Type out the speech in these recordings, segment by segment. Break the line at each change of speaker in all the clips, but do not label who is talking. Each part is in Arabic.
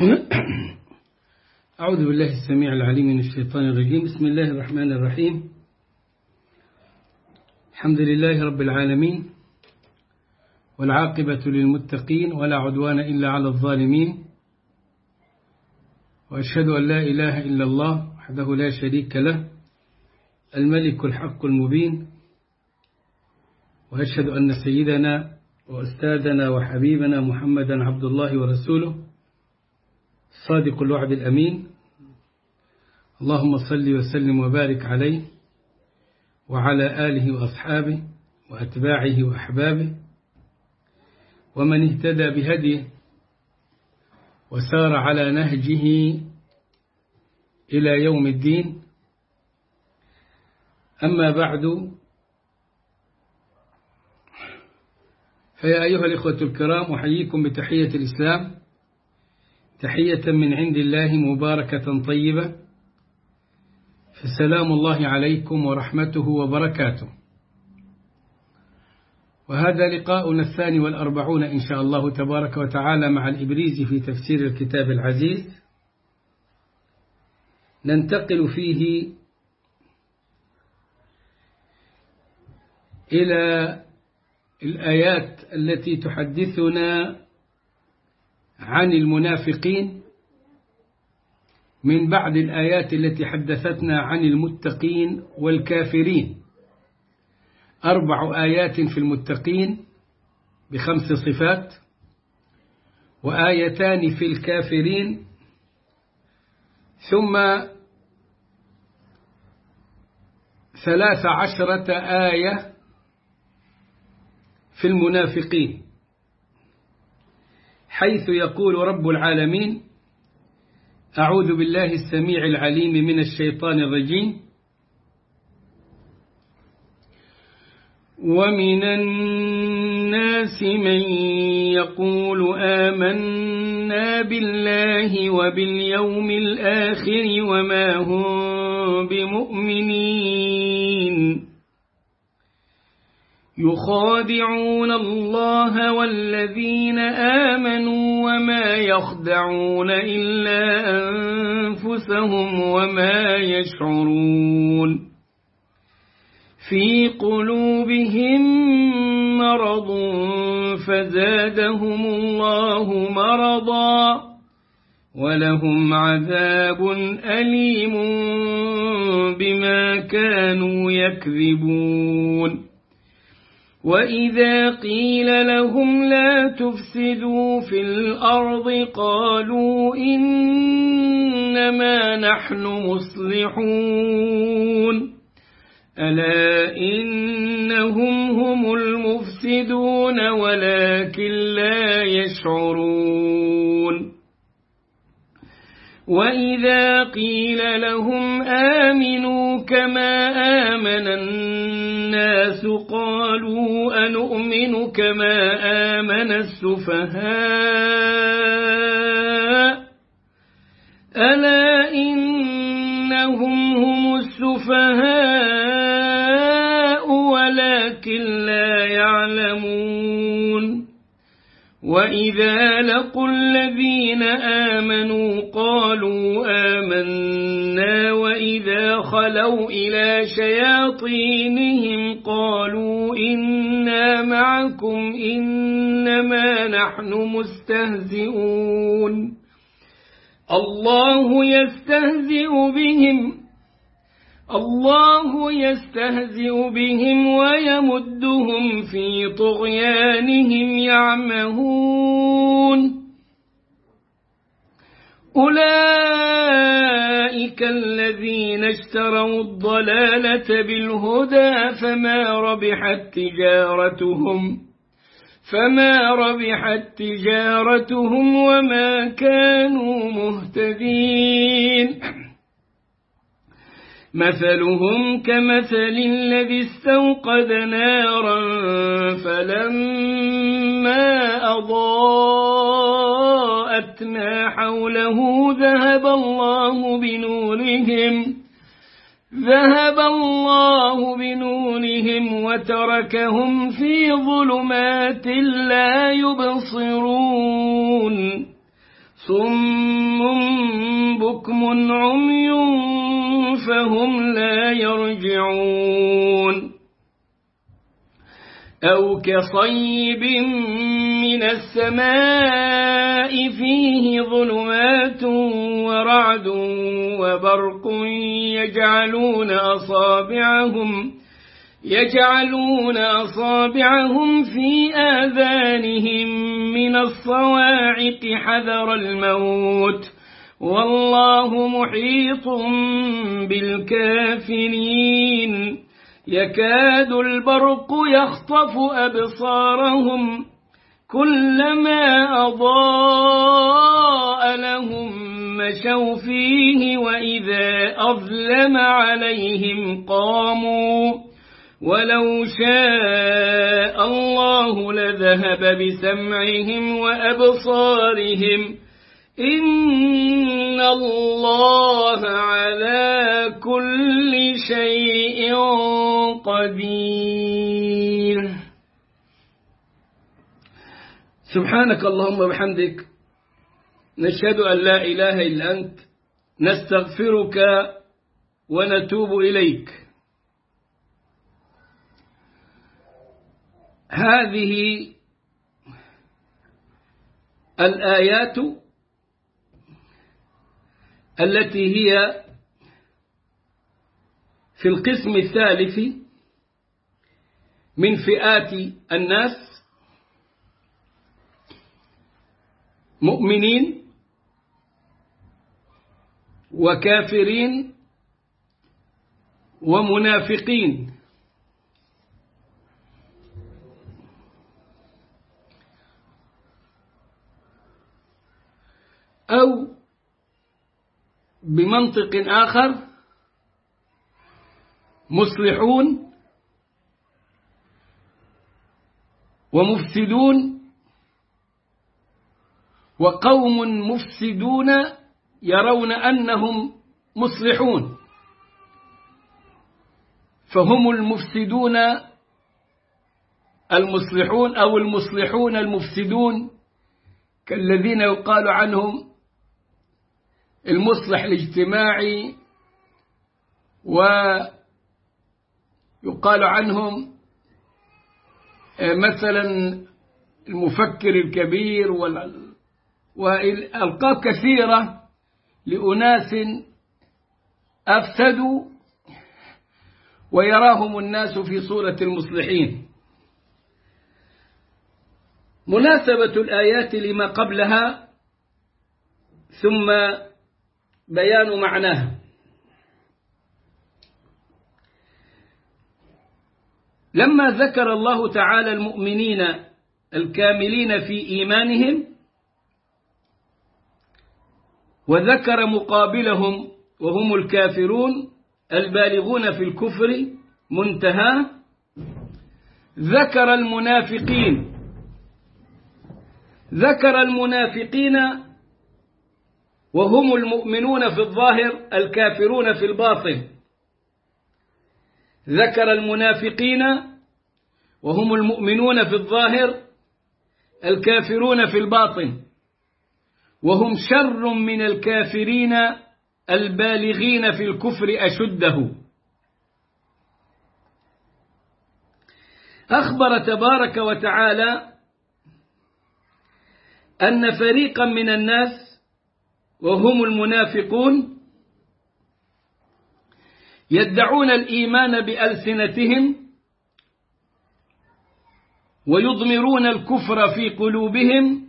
أعوذ بالله السميع العليم من الشيطان الرجيم. بسم الله الرحمن الرحيم. الحمد لله رب العالمين، والعاقبة للمتقين، ولا عدوان إلا على الظالمين، وأشهد أن لا إله إلا الله وحده لا شريك له الملك الحق المبين، وأشهد أن سيدنا وأستاذنا وحبيبنا محمدا عبد الله ورسوله صادق الوعد الأمين. اللهم صل وسلم وبارك عليه وعلى آله وأصحابه وأتباعه وأحبابه ومن اهتدى بهديه وسار على نهجه إلى يوم الدين. أما بعد، فيا أيها الإخوة الكرام، أحييكم بتحية الإسلام، تحية من عند الله مباركة طيبة، فسلام الله عليكم ورحمته وبركاته. وهذا لقاؤنا 42 إن شاء الله تبارك وتعالى مع الإبريزي في تفسير الكتاب العزيز، ننتقل فيه إلى الآيات التي تحدثنا عن المنافقين من بعد الآيات التي حدثتنا عن المتقين والكافرين. 4 آيات في المتقين ب5 صفات، وآيتان في الكافرين، ثم 13 آية في المنافقين، حيث يقول رب العالمين: أعوذ بالله السميع العليم من الشيطان الرجيم: ومن الناس من يقول آمنا بالله وباليوم الآخر وما هم بمؤمنين يخادعون الله والذين آمنوا وما يخدعون إلا أنفسهم وما يشعرون. في قلوبهم مرض فزادهم الله مرضا ولهم عذاب أليم بما كانوا يكذبون. وإذا قيل لهم لا تفسدوا في الأرض قالوا إنما نحن مصلحون ألا إنهم هم المفسدون ولكن لا يشعرون. وإذا قيل لهم آمنوا كما آمن الناس قالوا أنؤمن كما آمن السفهاء ألا إنهم هم السفهاء ولكن لا يعلمون. وإذا لقوا الذين آمنوا قالوا آمنا وإذا خلوا إلى شياطينهم قالوا إنا معكم إنما نحن مستهزئون. الله يستهزئ بهم ويمدهم في طغيانهم يعمهون. أولئك الذين اشتروا الضلالة بالهدى فما ربحت تجارتهم وما كانوا مهتدين. مثلهم كمثل الذي استوقد نارا فلما أضاءت ما حوله ذهب الله بنورهم وتركهم في ظلمات لا يبصرون. صم بكم عمي فهم لا يرجعون أو كصيب من السماء فيه ظلمات ورعد وبرق يجعلون أصابعهم في آذانهم من الصواعق حذر الموت والله محيط بالكافرين يكاد البرق يخطف أبصارهم كلما أضاء لهم مشوا فيه وإذا أظلم عليهم قاموا ولو شاء الله لذهب بسمعهم وأبصارهم إن الله على كل شيء قدير. سبحانك اللهم وبحمدك نشهد أن لا إله إلا أنت نستغفرك ونتوب إليك. هذه الآيات التي هي في القسم الثالث من فئات الناس مؤمنين وكافرين ومنافقين. أو بمنطق آخر مصلحون ومفسدون وقوم مفسدون يرون أنهم مصلحون فهم المفسدون المصلحون أو المصلحون المفسدون كالذين يقال عنهم المصلح الاجتماعي ويقال عنهم مثلا المفكر الكبير والألقاب كثيرة لأناس أفسدوا ويراهم الناس في صورة المصلحين. مناسبة الآيات لما قبلها ثم بيان معناها. لما ذكر الله تعالى المؤمنين الكاملين في إيمانهم وذكر مقابلهم وهم الكافرون البالغون في الكفر منتهى، ذكر المنافقين وهم المؤمنون في الظاهر الكافرون في الباطن. ذكر المنافقين وهم المؤمنون في الظاهر الكافرون في الباطن وهم شر من الكافرين البالغين في الكفر أشده. أخبر تبارك وتعالى أن فريقا من الناس وهم المنافقون يدعون الإيمان بألسنتهم ويضمرون الكفر في قلوبهم،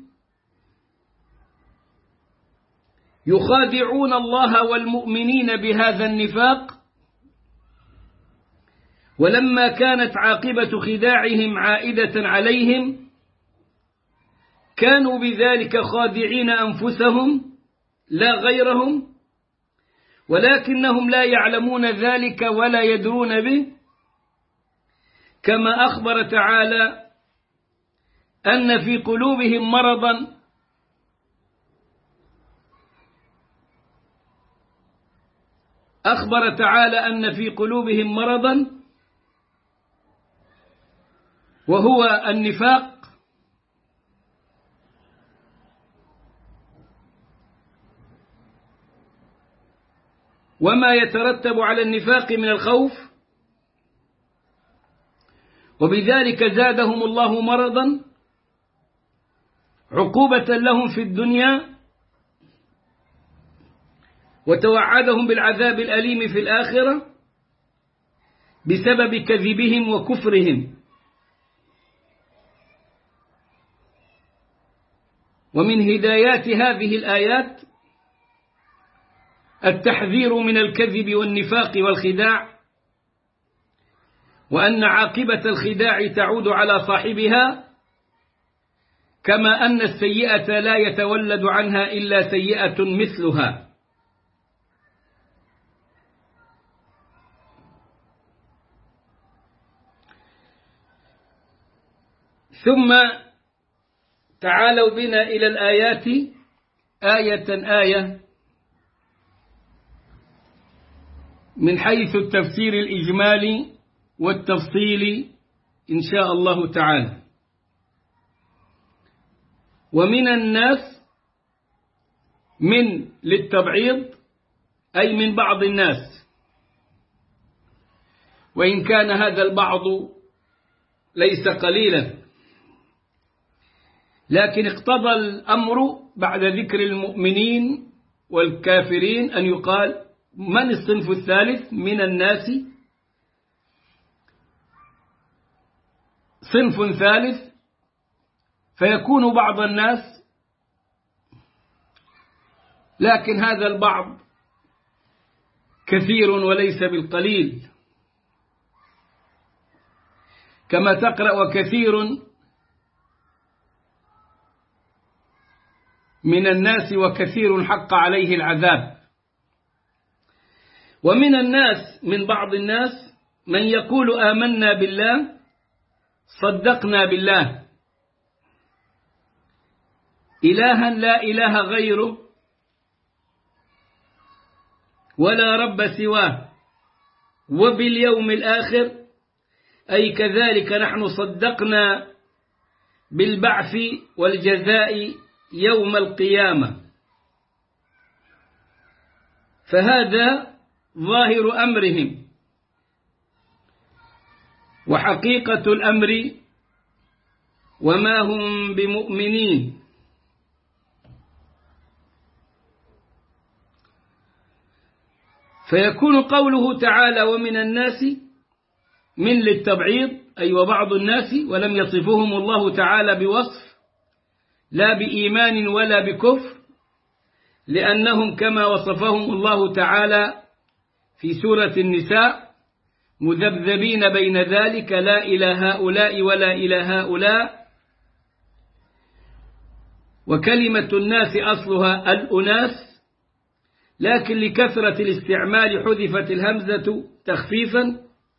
يخادعون الله والمؤمنين بهذا النفاق، ولما كانت عاقبة خداعهم عائدة عليهم كانوا بذلك خادعين أنفسهم لا غيرهم، ولكنهم لا يعلمون ذلك ولا يدرون به، كما أخبر تعالى أن في قلوبهم مرضا وهو النفاق، وما يترتب على النفاق من الخوف، وبذلك زادهم الله مرضا عقوبة لهم في الدنيا، وتوعدهم بالعذاب الأليم في الآخرة بسبب كذبهم وكفرهم. ومن هدايات هذه الآيات التحذير من الكذب والنفاق والخداع، وأن عاقبة الخداع تعود على صاحبها، كما أن السيئة لا يتولد عنها إلا سيئة مثلها. ثم تعالوا بنا إلى الآيات آية آية من حيث التفسير الإجمالي والتفصيلي إن شاء الله تعالى. ومن الناس من للتبعيض، أي من بعض الناس، وإن كان هذا البعض ليس قليلا، لكن اقتضى الأمر بعد ذكر المؤمنين والكافرين أن يقال من الصنف الثالث من الناس، صنف ثالث، فيكون بعض الناس، لكن هذا البعض كثير وليس بالقليل، كما تقرأ وكثير من الناس وكثير حق عليه العذاب. ومن الناس من بعض الناس من يقول آمنا بالله صدقنا بالله إلها لا إله غيره ولا رب سواه وباليوم الآخر، أي كذلك نحن صدقنا بالبعث والجزاء يوم القيامة. فهذا ظاهر أمرهم، وحقيقة الأمر وما هم بمؤمنين. فيكون قوله تعالى ومن الناس من للتبعيض، أي وبعض الناس، ولم يصفهم الله تعالى بوصف لا بإيمان ولا بكفر، لأنهم كما وصفهم الله تعالى في سورة النساء مذبذبين بين ذلك لا إلى هؤلاء ولا إلى هؤلاء. وكلمة الناس أصلها الأناس، لكن لكثرة الاستعمال حذفت الهمزة تخفيفا،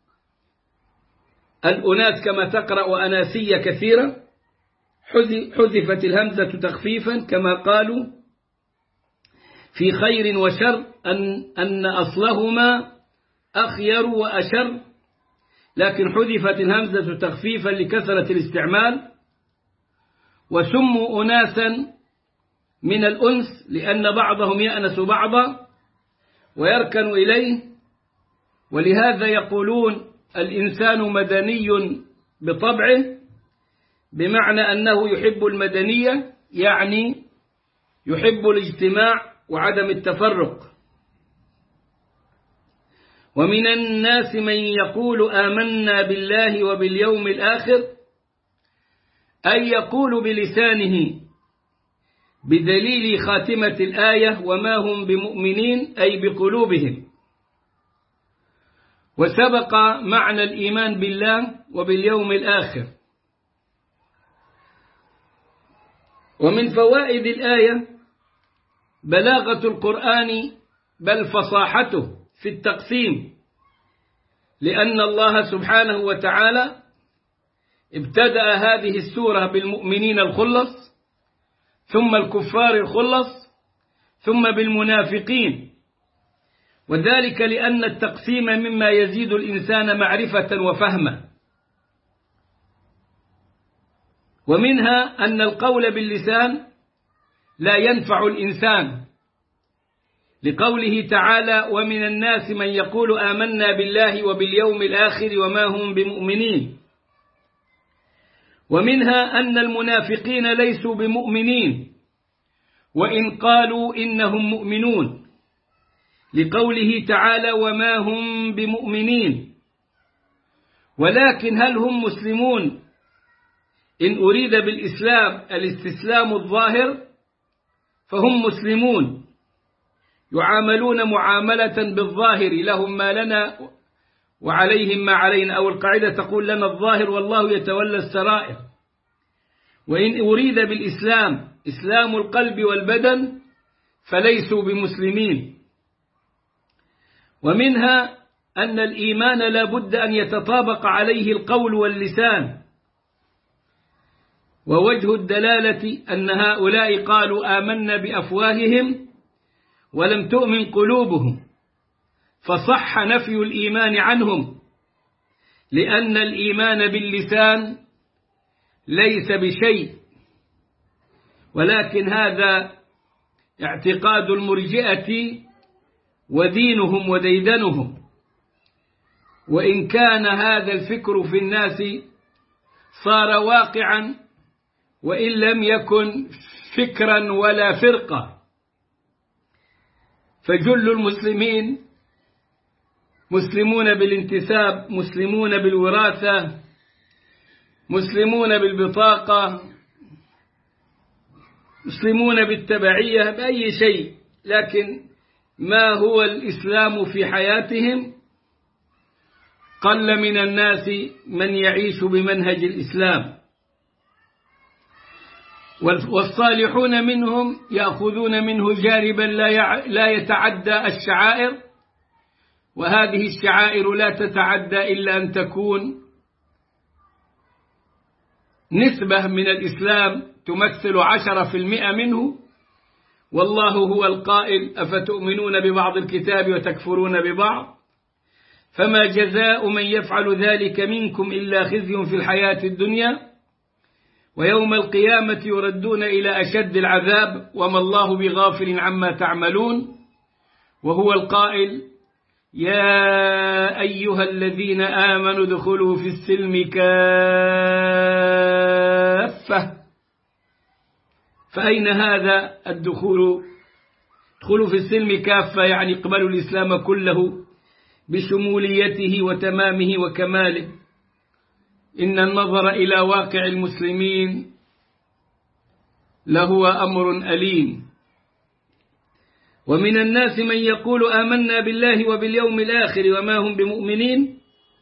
الأناس كما تقرأ أناسية كثيرة، حذفت الهمزة تخفيفا، كما قالوا في خير وشر أن أصلهما أخير وأشر، لكن حذفت الهمزة تخفيفا لكثرة الاستعمال. وسموا أناسا من الأنس لأن بعضهم يأنس بعضا ويركن إليه، ولهذا يقولون الإنسان مدني بطبعه، بمعنى أنه يحب المدنية، يعني يحب الاجتماع وعدم التفرق. ومن الناس من يقول آمنا بالله وباليوم الآخر، أي يقول بلسانه بدليل خاتمة الآية وما هم بمؤمنين، أي بقلوبهم. وسبق معنى الإيمان بالله وباليوم الآخر. ومن فوائد الآية بلاغة القرآن بل فصاحته في التقسيم، لأن الله سبحانه وتعالى ابتدأ هذه السورة بالمؤمنين الخلص، ثم الكفار الخلص، ثم بالمنافقين، وذلك لأن التقسيم مما يزيد الإنسان معرفة وفهما. ومنها أن القول باللسان لا ينفع الإنسان، لقوله تعالى: ومن الناس من يقول آمنا بالله وباليوم الآخر وما هم بمؤمنين. ومنها أن المنافقين ليسوا بمؤمنين وإن قالوا إنهم مؤمنون، لقوله تعالى: وما هم بمؤمنين. ولكن هل هم مسلمون إن أريد بالإسلام الاستسلام الظاهر؟ فهم مسلمون، يعاملون معاملة بالظاهر، لهم ما لنا وعليهم ما علينا، أو القاعدة تقول: لنا الظاهر والله يتولى السرائر. وإن أريد بالإسلام إسلام القلب والبدن فليسوا بمسلمين. ومنها أن الإيمان لا بد أن يتطابق عليه القول واللسان، ووجه الدلالة أن هؤلاء قالوا آمنا بأفواههم ولم تؤمن قلوبهم، فصح نفي الإيمان عنهم، لأن الإيمان باللسان ليس بشيء، ولكن هذا اعتقاد المرجئة ودينهم وديدنهم. وإن كان هذا الفكر في الناس صار واقعا وإن لم يكن فكرا ولا فرقة، فجل المسلمين مسلمون بالانتساب، مسلمون بالوراثة، مسلمون بالبطاقة، مسلمون بالتبعية، بأي شيء، لكن ما هو الإسلام في حياتهم قل من الناس من يعيش بمنهج الإسلام. والصالحون منهم يأخذون منه جانبا لا يتعدى الشعائر، وهذه الشعائر لا تتعدى إلا أن تكون نسبة من الإسلام تمثل 10% منه، والله هو القائل: أفتؤمنون ببعض الكتاب وتكفرون ببعض، فما جزاء من يفعل ذلك منكم إلا خزي في الحياة الدنيا ويوم القيامة يردون إلى أشد العذاب وما الله بغافل عما تعملون. وهو القائل: يا أيها الذين آمنوا ادخلوا في السلم كافة. فأين هذا الدخول؟ ادخلوا في السلم كافة يعني اقبلوا الإسلام كله بشموليته وتمامه وكماله. إن النظر إلى واقع المسلمين لهو أمر أليم. ومن الناس من يقول آمنا بالله وباليوم الآخر وما هم بمؤمنين.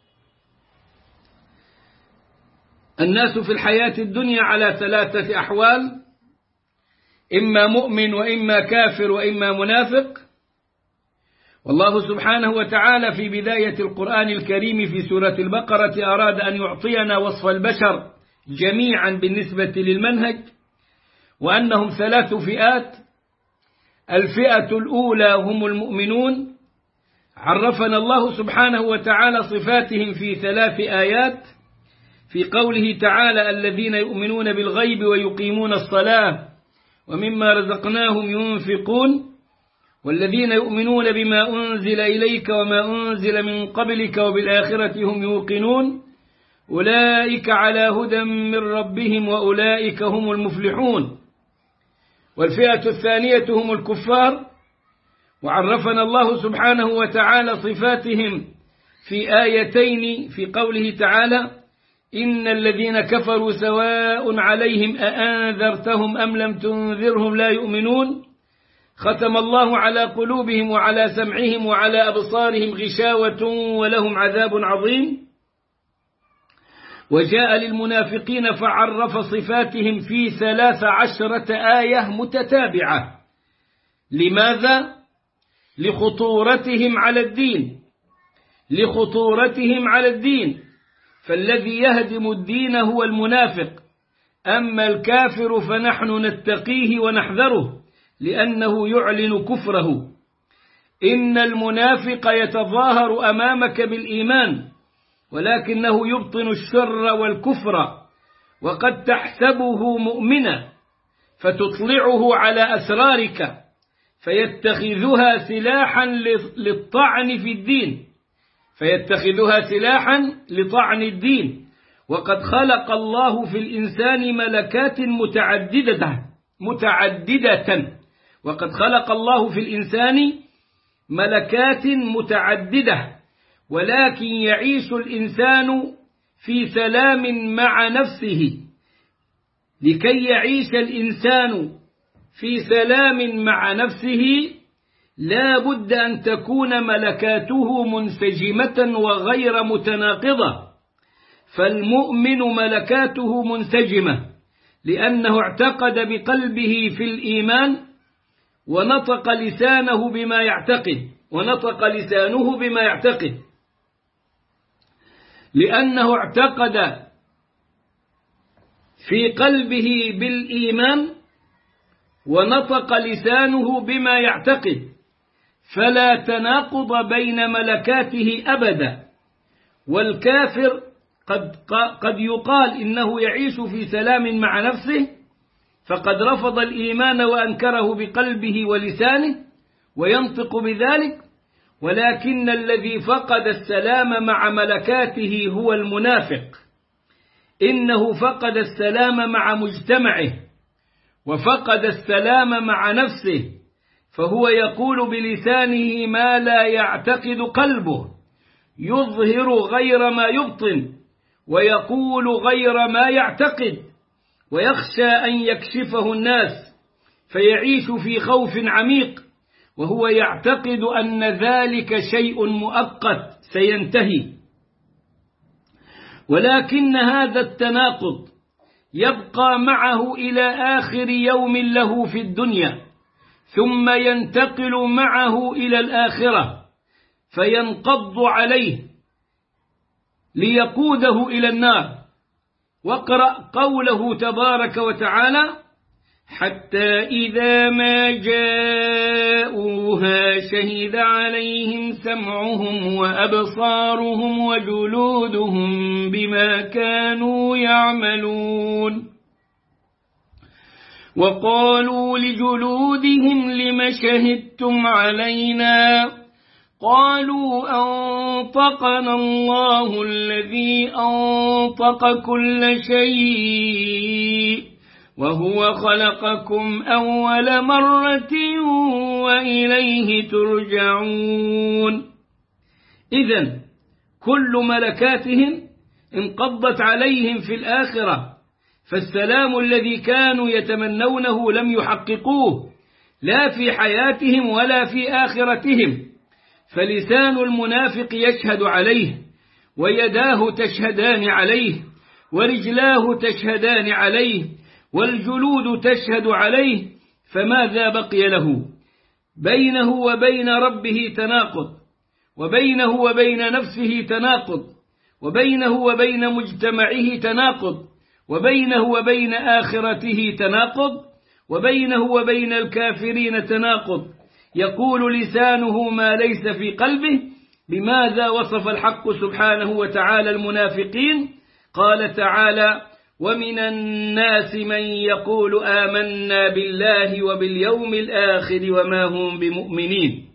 الناس في الحياة الدنيا على 3 أحوال: إما مؤمن وإما كافر وإما منافق. والله سبحانه وتعالى في بداية القرآن الكريم في سورة البقرة أراد أن يعطينا وصف البشر جميعا بالنسبة للمنهج، وأنهم 3 فئات. الفئة الأولى هم المؤمنون، عرفنا الله سبحانه وتعالى صفاتهم في 3 آيات، في قوله تعالى: الذين يؤمنون بالغيب ويقيمون الصلاة ومما رزقناهم ينفقون، والذين يؤمنون بما أنزل إليك وما أنزل من قبلك وبالآخرة هم يوقنون، أولئك على هدى من ربهم وأولئك هم المفلحون. والفئة الثانية هم الكفار، وعرفنا الله سبحانه وتعالى صفاتهم في آيتين، في قوله تعالى: إن الذين كفروا سواء عليهم أأنذرتهم أم لم تنذرهم لا يؤمنون، ختم الله على قلوبهم وعلى سمعهم وعلى أبصارهم غشاوة ولهم عذاب عظيم. وجاء للمنافقين فعرف صفاتهم في 13 آية متتابعة. لماذا؟ لخطورتهم على الدين، لخطورتهم على الدين. فالذي يهدم الدين هو المنافق، أما الكافر فنحن نتقيه ونحذره لأنه يعلن كفره. إن المنافق يتظاهر أمامك بالإيمان ولكنه يبطن الشر والكفر، وقد تحسبه مؤمنا فتطلعه على أسرارك، فيتخذها سلاحا للطعن في الدين، فيتخذها سلاحا لطعن الدين. وقد خلق الله في الإنسان ملكات متعددة وقد خلق الله في الإنسان ملكات متعددة، ولكن يعيش الإنسان في سلام مع نفسه. لكي يعيش الإنسان في سلام مع نفسه لا بد أن تكون ملكاته منسجمة وغير متناقضة. فالمؤمن ملكاته منسجمة لأنه اعتقد بقلبه في الإيمان ونطق لسانه بما يعتقد لأنه اعتقد في قلبه بالإيمان ونطق لسانه بما يعتقد، فلا تناقض بين ملكاته أبدا. والكافر قد يقال إنه يعيش في سلام مع نفسه، فقد رفض الإيمان وأنكره بقلبه ولسانه وينطق بذلك، ولكن الذي فقد السلام مع ملكاته هو المنافق. إنه فقد السلام مع مجتمعه وفقد السلام مع نفسه، فهو يقول بلسانه ما لا يعتقد قلبه، يظهر غير ما يبطن ويقول غير ما يعتقد، ويخشى أن يكشفه الناس فيعيش في خوف عميق، وهو يعتقد أن ذلك شيء مؤقت سينتهي. ولكن هذا التناقض يبقى معه إلى آخر يوم له في الدنيا، ثم ينتقل معه إلى الآخرة فينقض عليه ليقوده إلى النار. واقرأ قوله تبارك وتعالى: حتى إذا ما جاءوها شهد عليهم سمعهم وأبصارهم وجلودهم بما كانوا يعملون، وقالوا لجلودهم لم شهدتم علينا؟ قالوا أنطقنا الله الذي أنطق كل شيء وهو خلقكم أول مرة وإليه ترجعون. إذن كل ملكاتهم انقضت عليهم في الآخرة، فالسلام الذي كانوا يتمنونه لم يحققوه لا في حياتهم ولا في آخرتهم. فلسان المنافق يشهد عليه، ويداه تشهدان عليه، ورجلاه تشهدان عليه، والجلود تشهد عليه، فماذا بقي له؟ بينه وبين ربه تناقض، وبينه وبين نفسه تناقض، وبينه وبين مجتمعه تناقض، وبينه وبين آخرته تناقض، وبينه وبين الكافرين تناقض. يقول لسانه ما ليس في قلبه. بماذا وصف الحق سبحانه وتعالى المنافقين؟ قال تعالى: ومن الناس من يقول آمنا بالله وباليوم الآخر وما هم بمؤمنين.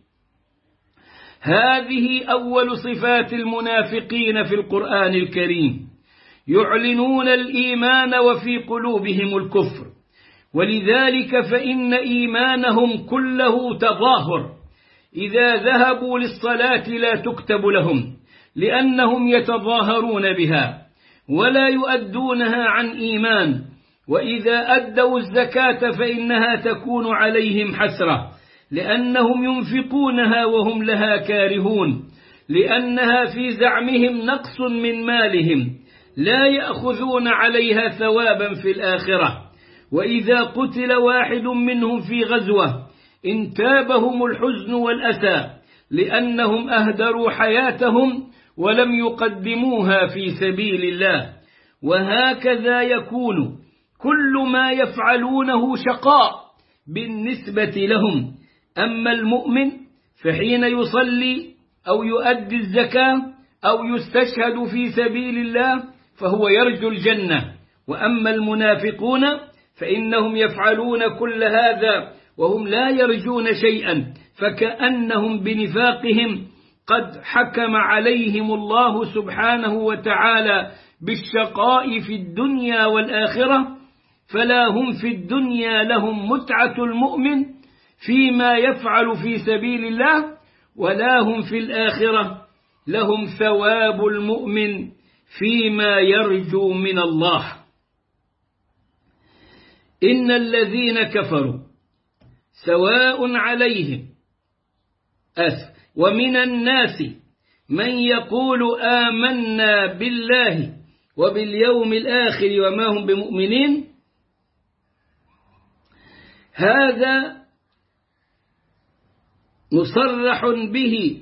هذه أول صفات المنافقين في القرآن الكريم، يعلنون الإيمان وفي قلوبهم الكفر، ولذلك فإن إيمانهم كله تظاهر. إذا ذهبوا للصلاة لا تكتب لهم لأنهم يتظاهرون بها ولا يؤدونها عن إيمان، وإذا أدوا الزكاة فإنها تكون عليهم حسرة لأنهم ينفقونها وهم لها كارهون، لأنها في زعمهم نقص من مالهم لا يأخذون عليها ثوابا في الآخرة. وإذا قتل واحد منهم في غزوة انتابهم الحزن والأسى لأنهم أهدروا حياتهم ولم يقدموها في سبيل الله. وهكذا يكون كل ما يفعلونه شقاء بالنسبة لهم. أما المؤمن فحين يصلي أو يؤدي الزكاة أو يستشهد في سبيل الله فهو يرجو الجنة. وأما المنافقون فإنهم يفعلون كل هذا وهم لا يرجون شيئا، فكأنهم بنفاقهم قد حكم عليهم الله سبحانه وتعالى بالشقاء في الدنيا والآخرة، فلا هم في الدنيا لهم متعة المؤمن فيما يفعل في سبيل الله، ولا هم في الآخرة لهم ثواب المؤمن فيما يرجو من الله. إن الذين كفروا سواء عليهم ومن الناس من يقول آمنا بالله وباليوم الآخر وما هم بمؤمنين. هذا مصرح به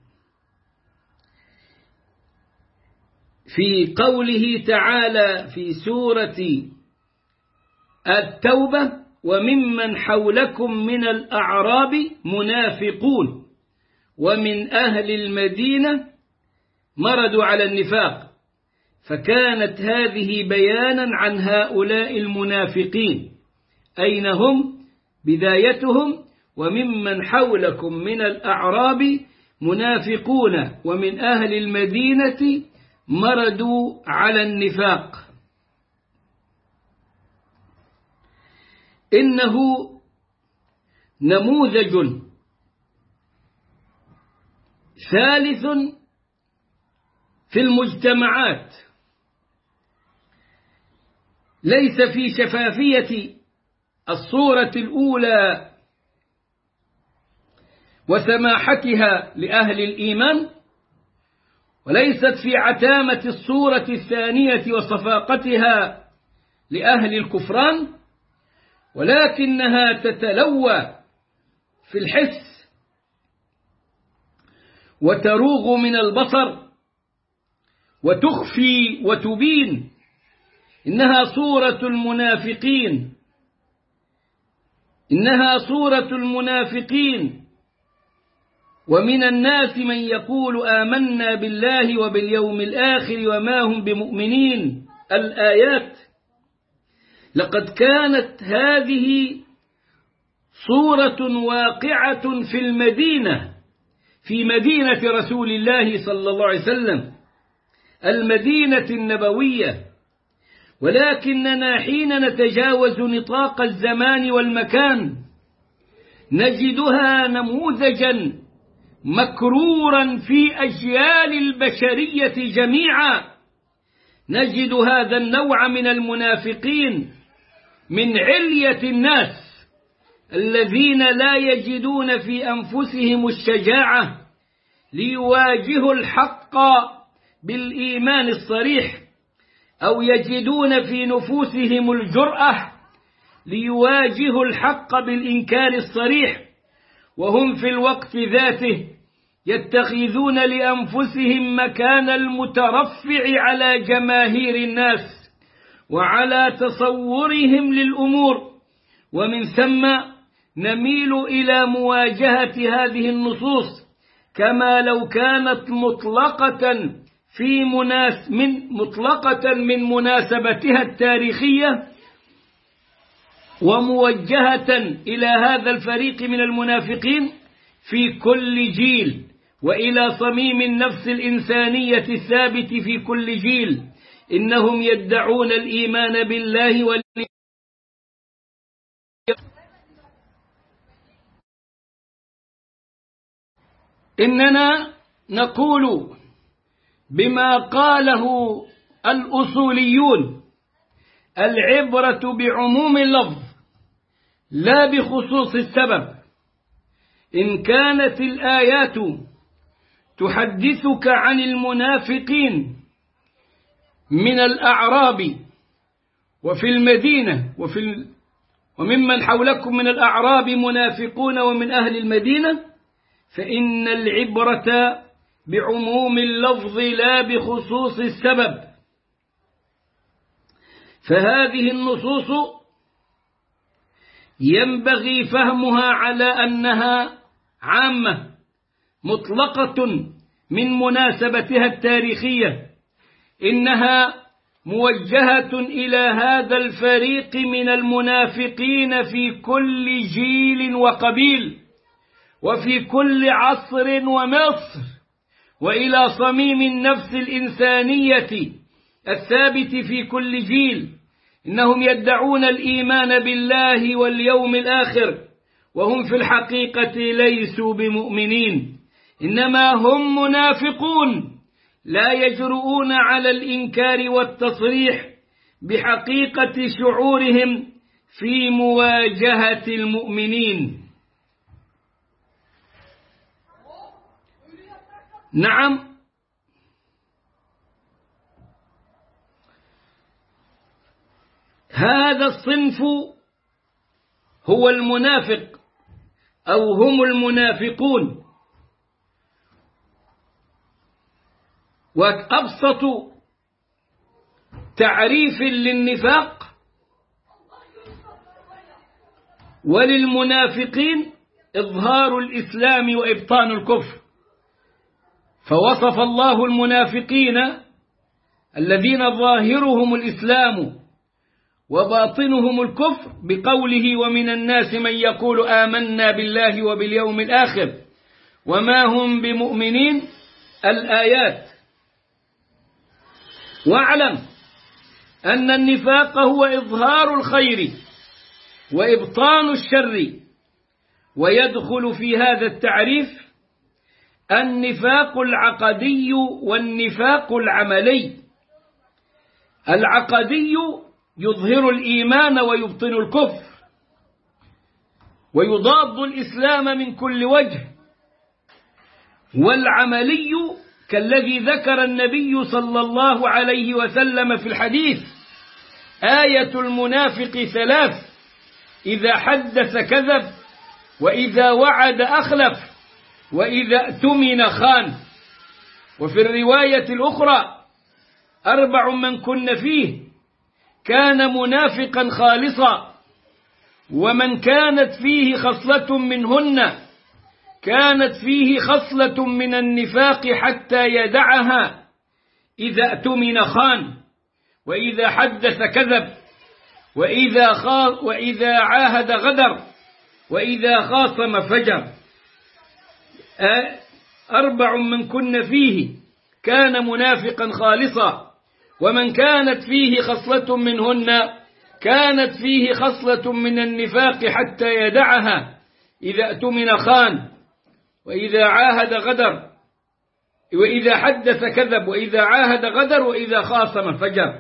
في قوله تعالى في سورة التوبة: وممن حولكم من الأعراب منافقون ومن أهل المدينة مردوا على النفاق. فكانت هذه بيانا عن هؤلاء المنافقين، أين هم؟ بدايتهم: وممن حولكم من الأعراب منافقون ومن أهل المدينة مردوا على النفاق. إنه نموذج ثالث في المجتمعات، ليس في شفافية الصورة الأولى وسماحتها لأهل الإيمان، وليست في عتامة الصورة الثانية وصفاقتها لأهل الكفران، ولكنها تتلوى في الحس وتروغ من البصر وتخفي وتبين. إنها صورة المنافقين، إنها صورة المنافقين. ومن الناس من يقول آمنا بالله وباليوم الآخر وما هم بمؤمنين. الآيات. لقد كانت هذه صورة واقعة في المدينة، في مدينة رسول الله صلى الله عليه وسلم، المدينة النبوية، ولكننا حين نتجاوز نطاق الزمان والمكان نجدها نموذجا مكرورا في أجيال البشرية جميعا. نجد هذا النوع من المنافقين من علية الناس الذين لا يجدون في أنفسهم الشجاعة ليواجهوا الحق بالإيمان الصريح، أو يجدون في نفوسهم الجرأة ليواجهوا الحق بالإنكار الصريح، وهم في الوقت ذاته يتخذون لأنفسهم مكان المترفع على جماهير الناس وعلى تصورهم للأمور. ومن ثم نميل إلى مواجهة هذه النصوص كما لو كانت مطلقة من مناسبتها التاريخية وموجهة إلى هذا الفريق من المنافقين في كل جيل، وإلى صميم النفس الإنسانية الثابت في كل جيل. إنهم يدعون الإيمان بالله إننا نقول بما قاله الأصوليون: العبرة بعموم اللفظ لا بخصوص السبب. إن كانت الآيات تحدثك عن المنافقين من الأعراب وفي المدينة وممن حولكم من الأعراب منافقون ومن أهل المدينة، فإن العبرة بعموم اللفظ لا بخصوص السبب. فهذه النصوص ينبغي فهمها على أنها عامة مطلقة من مناسبتها التاريخية. إنها موجهة إلى هذا الفريق من المنافقين في كل جيل وقبيل وفي كل عصر ومصر، وإلى صميم النفس الإنسانية الثابت في كل جيل. إنهم يدعون الإيمان بالله واليوم الآخر وهم في الحقيقة ليسوا بمؤمنين، إنما هم منافقون لا يجرؤون على الإنكار والتصريح بحقيقة شعورهم في مواجهة المؤمنين. نعم، هذا الصنف هو المنافق أو هم المنافقون. وأبسط تعريف للنفاق وللمنافقين إظهار الإسلام وإبطان الكفر. فوصف الله المنافقين الذين ظاهرهم الإسلام وباطنهم الكفر بقوله: ومن الناس من يقول آمنا بالله وباليوم الآخر وما هم بمؤمنين، الآيات. واعلم أن النفاق هو إظهار الخير وإبطان الشر، ويدخل في هذا التعريف النفاق العقدي والنفاق العملي. العقدي يظهر الإيمان ويبطن الكفر ويضاد الإسلام من كل وجه، والعملي كالذي ذكر النبي صلى الله عليه وسلم في الحديث: آية المنافق ثلاث: إذا حدث كذب، وإذا وعد أخلف، وإذا اؤتمن خان. وفي الرواية الأخرى: 4 من كن فيه كان منافقا خالصا، ومن كانت فيه خصلة منهن كانت فيه خصلة من النفاق حتى يدعها: إذا اؤتمن خان، وإذا حدث كذب، وإذا عاهد غدر، وإذا خاصم فجر. 4 من كن فيه كان منافقا خالصا، ومن كانت فيه خصلة منهن كانت فيه خصلة من النفاق حتى يدعها: إذا اؤتمن خان، وإذا عاهد غدر، وإذا حدث كذب، وإذا عاهد غدر، وإذا خاصم فجر.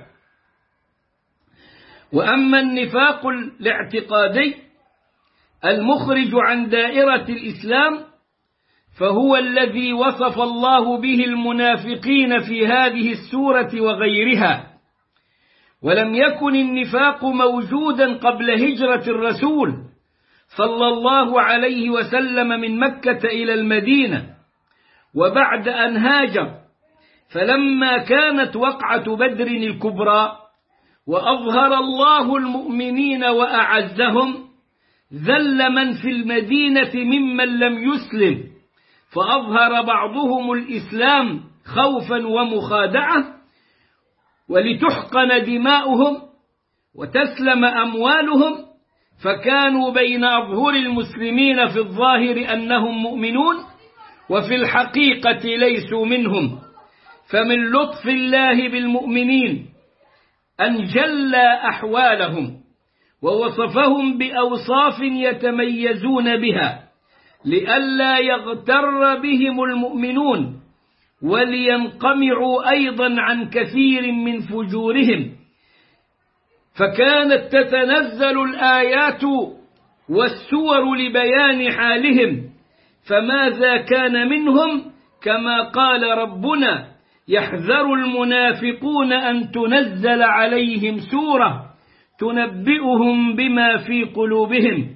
وأما النفاق الاعتقادي المخرج عن دائرة الإسلام فهو الذي وصف الله به المنافقين في هذه السورة وغيرها. ولم يكن النفاق موجودا قبل هجرة الرسول صلى الله عليه وسلم من مكة إلى المدينة وبعد أن هاجر، فلما كانت وقعة بدر الكبرى وأظهر الله المؤمنين وأعزهم، ذل من في المدينة ممن لم يسلم، فأظهر بعضهم الإسلام خوفا ومخادعة ولتحقن دماؤهم وتسلم أموالهم، فكانوا بين أظهر المسلمين في الظاهر أنهم مؤمنون وفي الحقيقة ليسوا منهم. فمن لطف الله بالمؤمنين أن جلى أحوالهم ووصفهم بأوصاف يتميزون بها لئلا يغتر بهم المؤمنون ولينقمعوا أيضا عن كثير من فجورهم. فكانت تتنزل الآيات والسور لبيان حالهم، فماذا كان منهم؟ كما قال ربنا: يحذر المنافقون أن تنزل عليهم سورة تنبئهم بما في قلوبهم.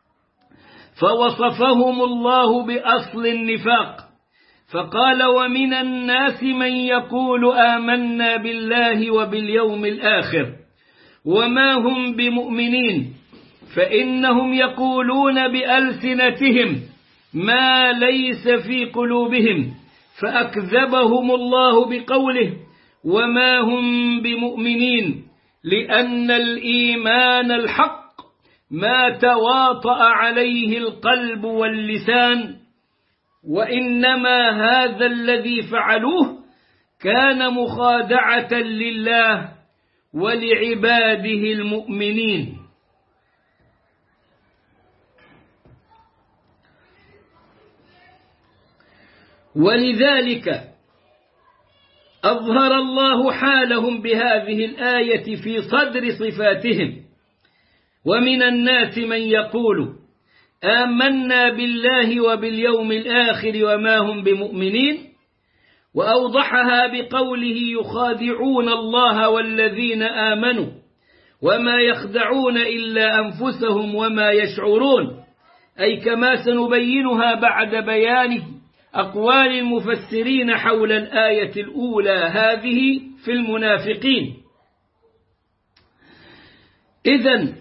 فوصفهم الله بأصل النفاق فقال: ومن الناس من يقول آمنا بالله وباليوم الآخر وما هم بمؤمنين، فإنهم يقولون بألسنتهم ما ليس في قلوبهم، فأكذبهم الله بقوله: وما هم بمؤمنين، لأن الإيمان الحق ما تواطأ عليه القلب واللسان، وإنما هذا الذي فعلوه كان مخادعة لله ولعباده المؤمنين. ولذلك أظهر الله حالهم بهذه الآية في صدر صفاتهم: ومن الناس من يقول آمنا بالله وباليوم الآخر وما هم بمؤمنين، وأوضحها بقوله: يخادعون الله والذين آمنوا وما يخدعون إلا أنفسهم وما يشعرون، أي كما سنبينها بعد بيان أقوال المفسرين حول الآية الأولى هذه في المنافقين. إذن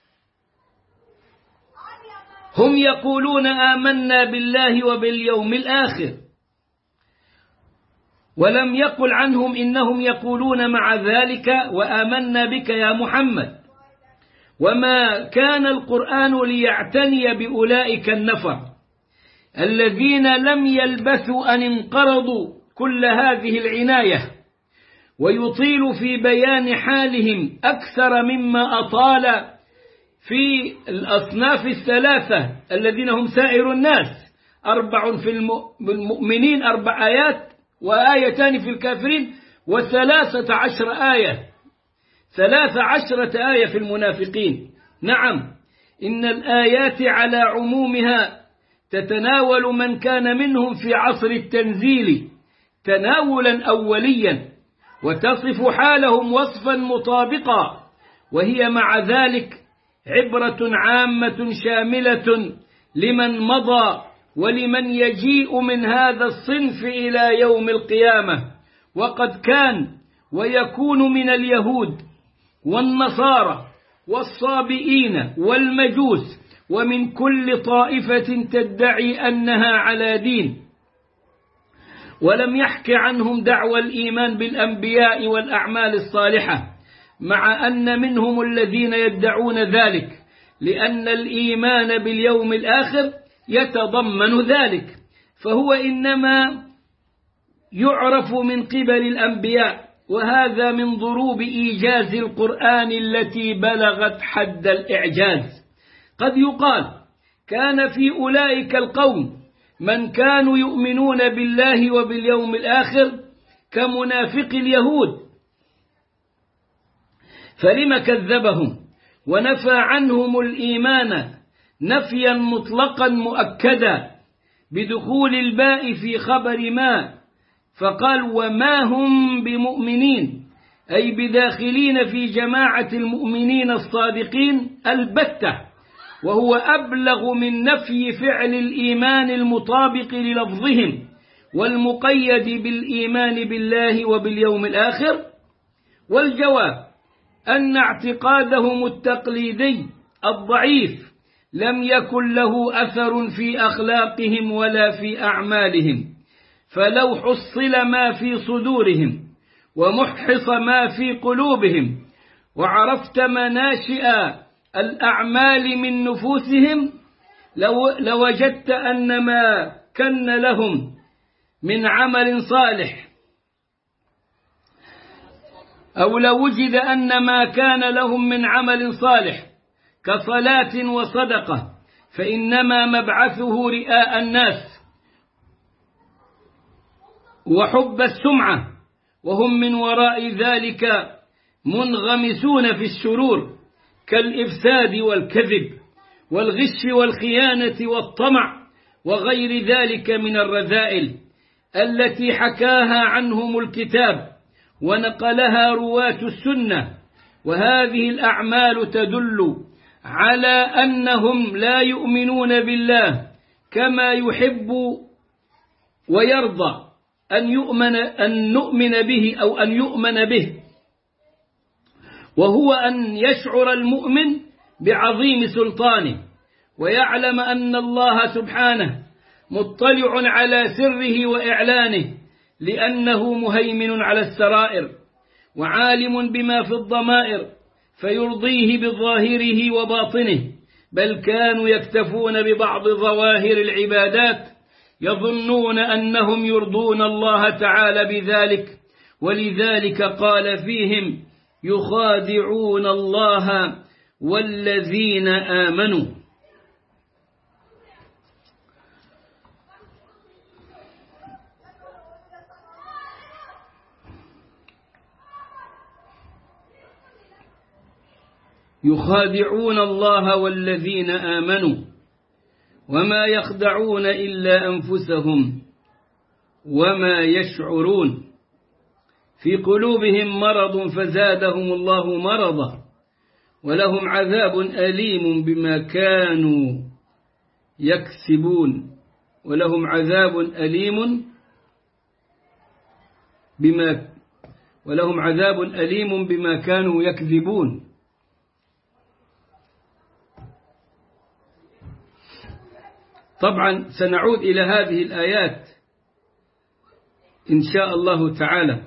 هم يقولون آمنا بالله وباليوم الآخر، ولم يقل عنهم إنهم يقولون مع ذلك وآمنا بك يا محمد. وما كان القرآن ليعتني بأولئك النفر الذين لم يلبثوا أن انقرضوا كل هذه العناية، ويطيل في بيان حالهم أكثر مما أطال في الأصناف الثلاثة الذين هم سائر الناس: 4 في المؤمنين 4 آيات، وآيتان في الكافرين، و13 آية، 13 آية في المنافقين. نعم، إن الآيات على عمومها تتناول من كان منهم في عصر التنزيل تناولا أوليا، وتصف حالهم وصفا مطابقا، وهي مع ذلك عبرة عامة شاملة لمن مضى ولمن يجيء من هذا الصنف إلى يوم القيامة. وقد كان ويكون من اليهود والنصارى والصابئين والمجوس ومن كل طائفة تدعي أنها على دين، ولم يحك عنهم دعوى الإيمان بالأنبياء والأعمال الصالحة، مع أن منهم الذين يدعون ذلك، لأن الإيمان باليوم الآخر يتضمن ذلك، فهو إنما يعرف من قبل الأنبياء، وهذا من ضروب إيجاز القرآن التي بلغت حد الإعجاز. قد يقال كان في أولئك القوم من كانوا يؤمنون بالله وباليوم الآخر كمنافق اليهود، فلم كذبهم ونفى عنهم الإيمان نفيا مطلقا مؤكدا بدخول الباء في خبر ما، فقال: وما هم بمؤمنين، أي بداخلين في جماعة المؤمنين الصادقين البتة، وهو أبلغ من نفي فعل الإيمان المطابق للفظهم والمقيد بالإيمان بالله وباليوم الآخر. والجواب أن اعتقادهم التقليدي الضعيف لم يكن له أثر في أخلاقهم ولا في أعمالهم، فلو حصل ما في صدورهم ومحص ما في قلوبهم وعرفت مناشئ الأعمال من نفوسهم لوجدت أن ما كان لهم من عمل صالح، أو لوجد أن ما كان لهم من عمل صالح كصلاة وصدقة فإنما مبعثه رئاء الناس وحب السمعة، وهم من وراء ذلك منغمسون في الشرور كالإفساد والكذب والغش والخيانة والطمع وغير ذلك من الرذائل التي حكاها عنهم الكتاب ونقلها رواة السنة. وهذه الأعمال تدل على أنهم لا يؤمنون بالله كما يحب ويرضى أن نؤمن به أو أن يؤمن به، وهو أن يشعر المؤمن بعظيم سلطانه ويعلم أن الله سبحانه مطلع على سره وإعلانه، لأنه مهيمن على السرائر وعالم بما في الضمائر فيرضيه بظاهره وباطنه، بل كانوا يكتفون ببعض ظواهر العبادات يظنون أنهم يرضون الله تعالى بذلك، ولذلك قال فيهم: يخادعون الله والذين آمنوا. يخادعون الله والذين آمنوا وما يخدعون إلا أنفسهم وما يشعرون، في قلوبهم مرض فزادهم الله مرضا ولهم عذاب أليم بما كانوا يكسبون، ولهم عذاب أليم بما كانوا يكذبون. طبعا سنعود إلى هذه الآيات إن شاء الله تعالى.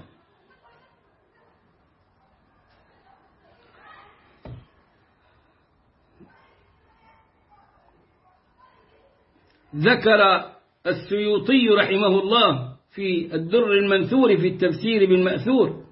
ذكر السيوطي رحمه الله في الدر المنثور في التفسير بالمأثور،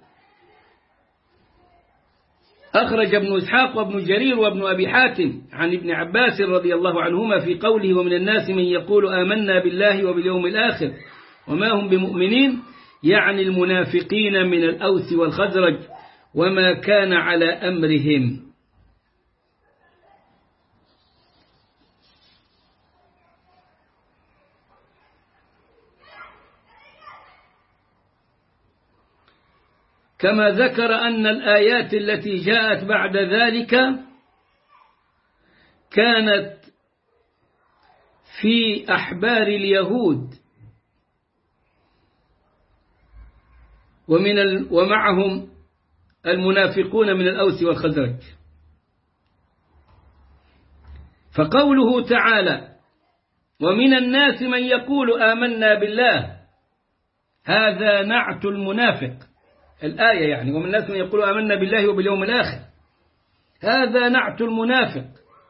أخرج ابن إسحاق وابن جرير وابن أبي حاتم عن ابن عباس رضي الله عنهما في قوله: ومن الناس من يقول آمنا بالله وباليوم الآخر وما هم بمؤمنين، يعني المنافقين من الأوس والخزرج وما كان على أمرهم. كما ذكر أن الآيات التي جاءت بعد ذلك كانت في أحبار اليهود ومعهم المنافقون من الأوس والخزرج. فقوله تعالى: ومن الناس من يقول آمنا بالله، هذا نعت المنافق. الآية يعني ومن الناس من يقول آمنا بالله وباليوم الآخر، هذا نعت المنافق.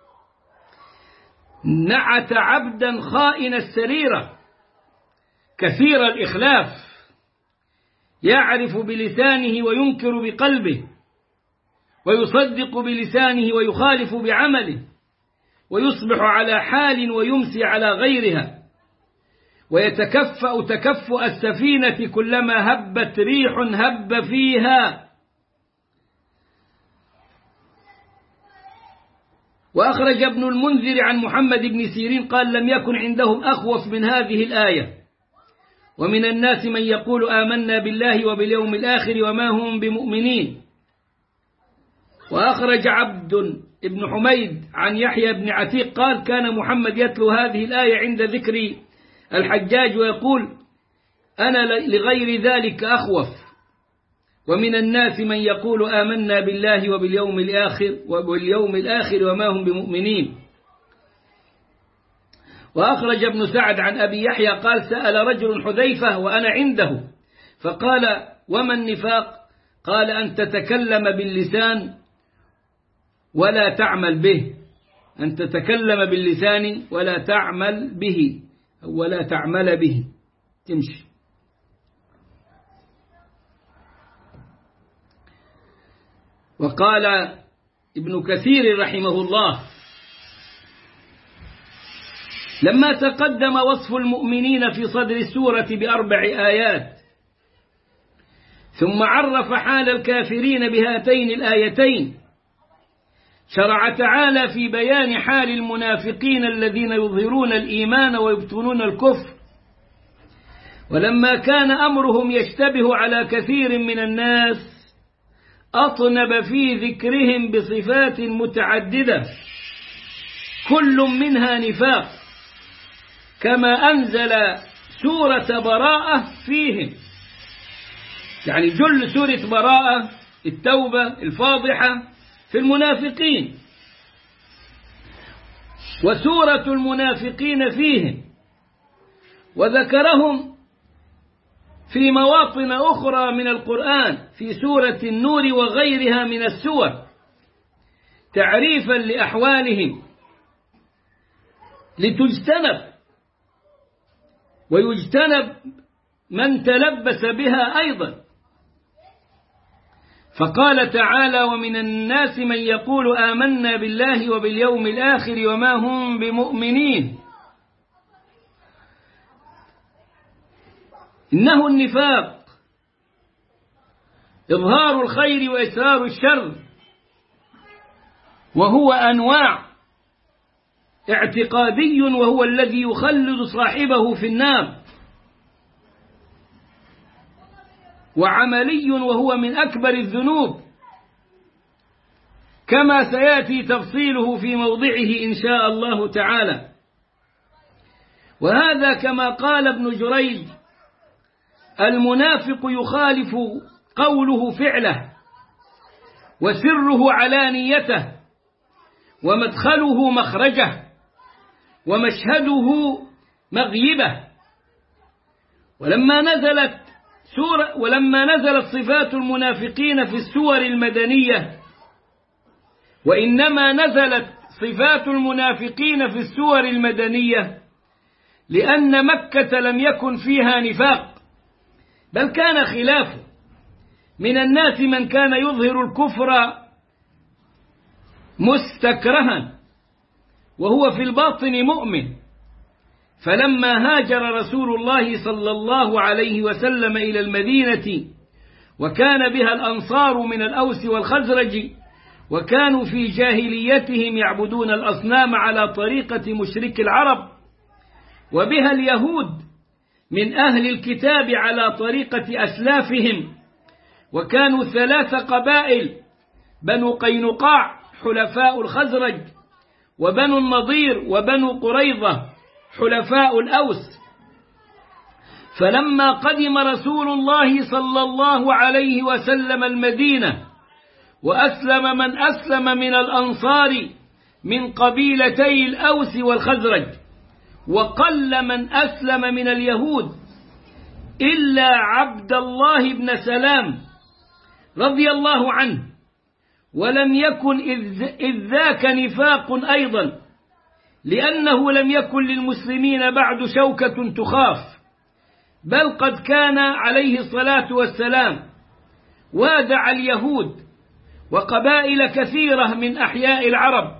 نعت عبدا خائن السريرة كثير الإخلاف، يعرف بلسانه وينكر بقلبه، ويصدق بلسانه ويخالف بعمله، ويصبح على حال ويمسي على غيرها، ويتكفأ تكفؤ السفينة كلما هبت ريح هب فيها. وأخرج ابن المنذر عن محمد بن سيرين قال: لم يكن عندهم أخوف من هذه الآية: ومن الناس من يقول آمنا بالله وباليوم الآخر وما هم بمؤمنين. وأخرج عبد ابن حميد عن يحيى بن عتيق قال: كان محمد يتلو هذه الآية عند ذكر الحجاج ويقول: أنا لغير ذلك أخوف. ومن الناس من يقول آمنا بالله وباليوم الآخر وما هم بمؤمنين. وأخرج ابن سعد عن أبي يحيى قال: سأل رجل حذيفة وأنا عنده فقال: وما النفاق؟ قال: أن تتكلم باللسان ولا تعمل به، أن تتكلم باللسان ولا تعمل به، ولا تعمل به، تمشي. وقال ابن كثير رحمه الله: لما تقدم وصف المؤمنين في صدر السورة ب4 آيات، ثم عرف حال الكافرين بهاتين الآيتين، شرع تعالى في بيان حال المنافقين الذين يظهرون الإيمان ويبطنون الكفر. ولما كان أمرهم يشتبه على كثير من الناس، أطنب في ذكرهم بصفات متعددة كل منها نفاق، كما أنزل سورة براءة فيهم، يعني جل سورة براءة التوبة الفاضحة في المنافقين، وسورة المنافقين فيهم، وذكرهم في مواطن أخرى من القرآن في سورة النور وغيرها من السور تعريفا لأحوالهم لتجتنب ويجتنب من تلبس بها أيضا. فقال تعالى: ومن الناس من يقول آمنا بالله وباليوم الآخر وما هم بمؤمنين. إنه النفاق إظهار الخير وإسرار الشر، وهو أنواع: اعتقادي وهو الذي يخلد صاحبه في النار، وعملي وهو من أكبر الذنوب كما سيأتي تفصيله في موضعه إن شاء الله تعالى. وهذا كما قال ابن جريج: المنافق يخالف قوله فعله، وسره علانيته، ومدخله مخرجه، ومشهده مغيبه. ولما نزلت صفات المنافقين في السور المدنية، وإنما نزلت صفات المنافقين في السور المدنية لأن مكة لم يكن فيها نفاق، بل كان خلافه. من الناس من كان يظهر الكفر مستكرها وهو في الباطن مؤمن. فلما هاجر رسول الله صلى الله عليه وسلم إلى المدينة، وكان بها الأنصار من الأوس والخزرج، وكانوا في جاهليتهم يعبدون الأصنام على طريقة مشرك العرب، وبها اليهود من أهل الكتاب على طريقة أسلافهم، وكانوا 3 قبائل: بنو قينقاع حلفاء الخزرج، وبنو النضير وبنو قريظة حلفاء الأوس. فلما قدم رسول الله صلى الله عليه وسلم المدينة، وأسلم من أسلم من الأنصار من قبيلتي الأوس والخزرج، وقل من أسلم من اليهود إلا عبد الله بن سلام رضي الله عنه، ولم يكن إذ ذاك نفاق أيضا، لأنه لم يكن للمسلمين بعد شوكة تخاف، بل قد كان عليه الصلاة والسلام وادع اليهود وقبائل كثيرة من أحياء العرب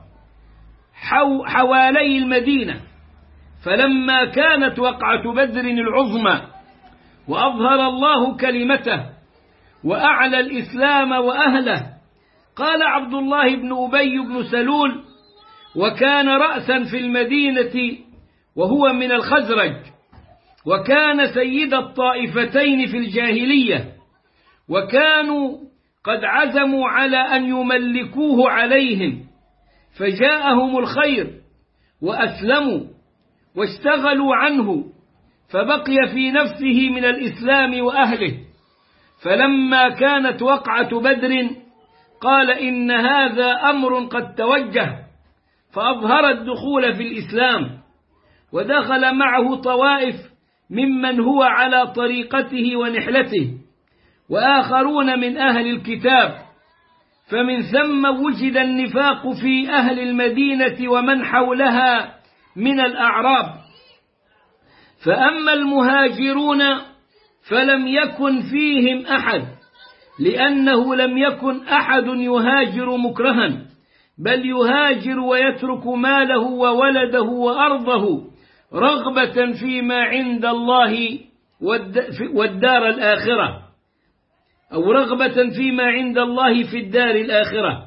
حوالي المدينة. فلما كانت وقعة بدر العظمى وأظهر الله كلمته وأعلى الإسلام وأهله، قال عبد الله بن أبي بن سلول، وكان رأسا في المدينة وهو من الخزرج، وكان سيد الطائفتين في الجاهلية، وكانوا قد عزموا على أن يملكوه عليهم، فجاءهم الخير وأسلموا واشتغلوا عنه، فبقي في نفسه من الإسلام وأهله. فلما كانت وقعة بدر قال: إن هذا أمر قد توجه، فأظهر الدخول في الإسلام، ودخل معه طوائف ممن هو على طريقته ونحلته، وآخرون من أهل الكتاب. فمن ثم وجد النفاق في أهل المدينة ومن حولها من الأعراب. فأما المهاجرون فلم يكن فيهم أحد، لأنه لم يكن أحد يهاجر مكرها، بل يهاجر ويترك ماله وولده وأرضه رغبة فيما عند الله والدار الآخرة، أو رغبة فيما عند الله في الدار الآخرة.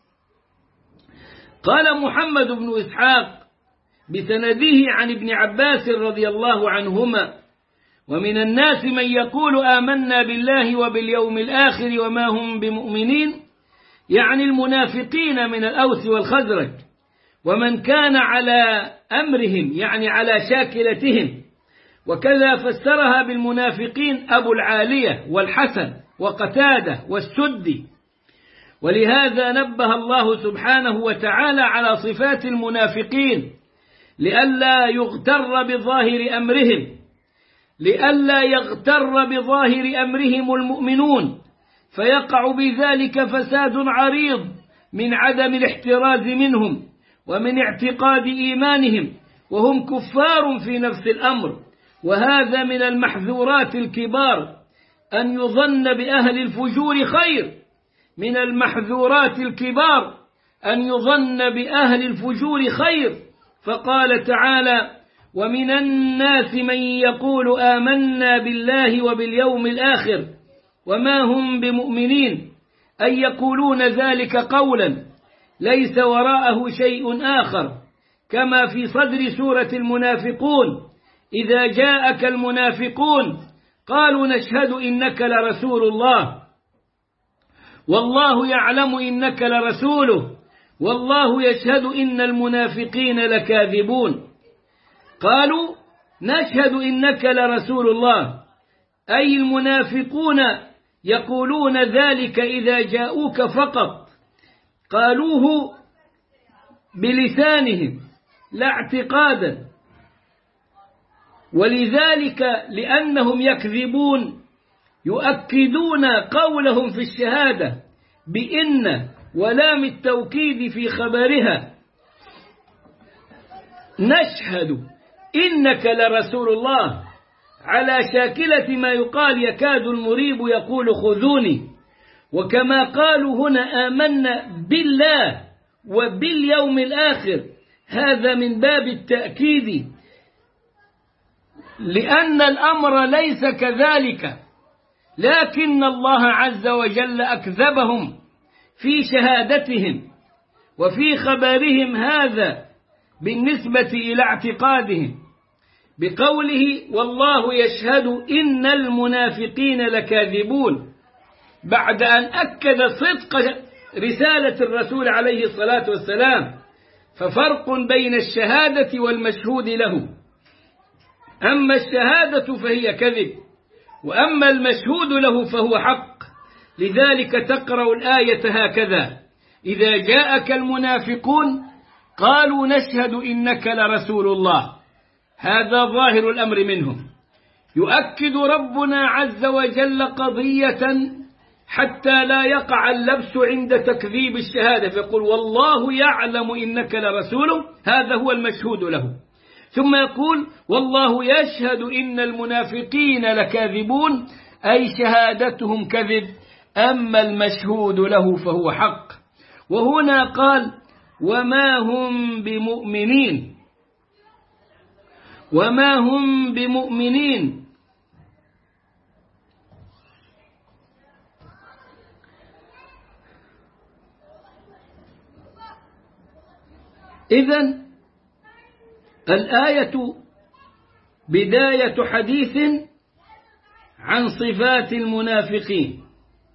قال محمد بن إسحاق بسنده عن ابن عباس رضي الله عنهما: ومن الناس من يقول آمنا بالله وباليوم الآخر وما هم بمؤمنين، يعني المنافقين من الأوس والخزرج، ومن كان على أمرهم يعني على شاكلتهم. وكذا فسرها بالمنافقين أبو العالية والحسن وقتادة والسدي. ولهذا نبه الله سبحانه وتعالى على صفات المنافقين لئلا يغتر بظاهر أمرهم، لئلا يغتر بظاهر أمرهم المؤمنون فيقع بذلك فساد عريض من عدم الاحتراز منهم ومن اعتقاد إيمانهم وهم كفار في نفس الأمر. وهذا من المحذورات الكبار أن يظن بأهل الفجور خير، من المحذورات الكبار أن يظن بأهل الفجور خير. فقال تعالى: ومن الناس من يقول آمنا بالله وباليوم الآخر وما هم بمؤمنين، أي يقولون ذلك قولا ليس وراءه شيء آخر، كما في صدر سورة المنافقون: إذا جاءك المنافقون قالوا نشهد إنك لرسول الله والله يعلم إنك لرسوله والله يشهد إن المنافقين لكاذبون. قالوا نشهد إنك لرسول الله، أي المنافقون يقولون ذلك إذا جاءوك فقط، قالوه بلسانهم لا اعتقادا، ولذلك لأنهم يكذبون يؤكدون قولهم في الشهادة بإن ولام التوكيد في خبرها: نشهد إنك لرسول الله، على شاكلة ما يقال يكاد المريب يقول خذوني. وكما قالوا هنا آمنا بالله وباليوم الآخر، هذا من باب التأكيد، لأن الأمر ليس كذلك، لكن الله عز وجل أكذبهم في شهادتهم وفي خبرهم هذا بالنسبة إلى اعتقادهم بقوله: والله يشهد إن المنافقين لكاذبون، بعد أن أكد صدق رسالة الرسول عليه الصلاة والسلام. ففرق بين الشهادة والمشهود له، أما الشهادة فهي كذب، وأما المشهود له فهو حق. لذلك تقرأ الآية هكذا: إذا جاءك المنافقون قالوا نشهد إنك لرسول الله، هذا ظاهر الأمر منهم. يؤكد ربنا عز وجل قضية حتى لا يقع اللبس عند تكذيب الشهادة، فيقول والله يعلم إنك لرسوله، هذا هو المشهود له. ثم يقول والله يشهد إن المنافقين لكاذبون، أي شهادتهم كذب، أما المشهود له فهو حق. وهنا قال وما هم بمؤمنين، وما هم بمؤمنين. إذن الآية بداية حديث عن صفات المنافقين.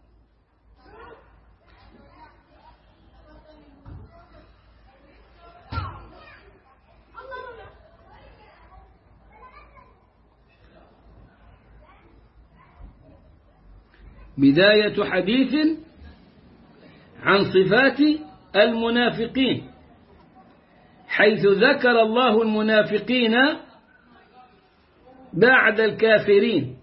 بداية حديث عن صفات المنافقين، حيث ذكر الله المنافقين بعد الكافرين.